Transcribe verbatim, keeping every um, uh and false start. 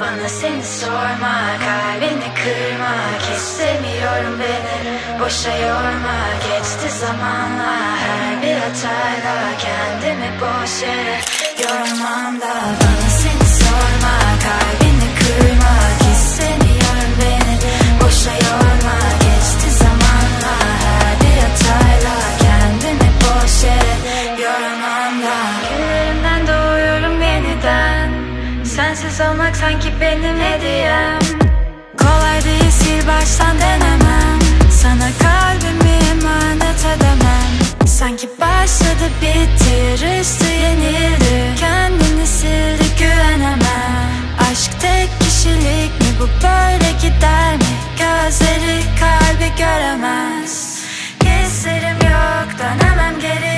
bana seni sorma, kalbini kırmak istemiyorum, beni boşa yorma. Geçti zamanla her bir hatayla, kendimi boş yere yormam da. Bana seni sorma, kalbini kırmak istemiyorum, beni boşa yorma. Geçti zamanla her bir hatayla, kendimi boş yere yormam da. Günlerimden doğuyorum yeniden, sensiz olmak sanki benim hediyem. Kolay değil, sil baştan denemem, sana kalbimi emanet edemem. Sanki başladı bitti, yarıştı yenildi, kendini sildi güvenemem. Aşk tek kişilik mi, bu böyle gider mi? Gözleri kalbi göremez. Hislerim yok, dönemem geri.